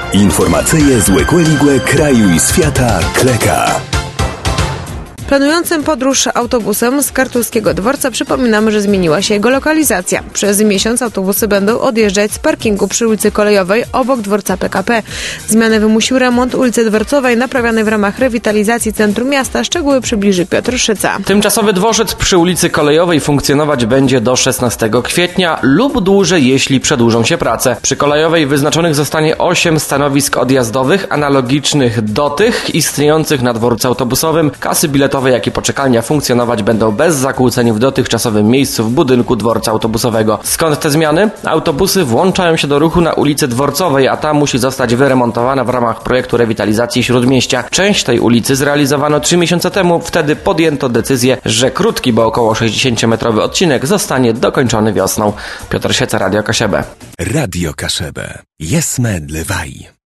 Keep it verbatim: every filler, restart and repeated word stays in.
Informacyje z Łekłe kraju i świata Kleka. Planującym podróż autobusem z Kartuskiego Dworca przypominamy, że zmieniła się jego lokalizacja. Przez miesiąc autobusy będą odjeżdżać z parkingu przy ulicy Kolejowej obok dworca P K P. Zmianę wymusił remont ulicy Dworcowej naprawianej w ramach rewitalizacji centrum miasta. Szczegóły przybliży Piotr Szyca. Tymczasowy dworzec przy ulicy Kolejowej funkcjonować będzie do szesnastego kwietnia lub dłużej, jeśli przedłużą się prace. Przy Kolejowej wyznaczonych zostanie osiem stanowisk odjazdowych analogicznych do tych istniejących na dworcu autobusowym. Kasy biletowe jak i poczekalnia funkcjonować będą bez zakłóceń w dotychczasowym miejscu w budynku dworca autobusowego. Skąd te zmiany? Autobusy włączają się do ruchu na ulicy Dworcowej, a ta musi zostać wyremontowana w ramach projektu rewitalizacji Śródmieścia. Część tej ulicy zrealizowano trzy miesiące temu. Wtedy podjęto decyzję, że krótki, bo około sześćdziesięciometrowy odcinek zostanie dokończony wiosną. Piotr Sieca, Radio Kaszebę. Radio Kaszebę. Jesme dlewaj.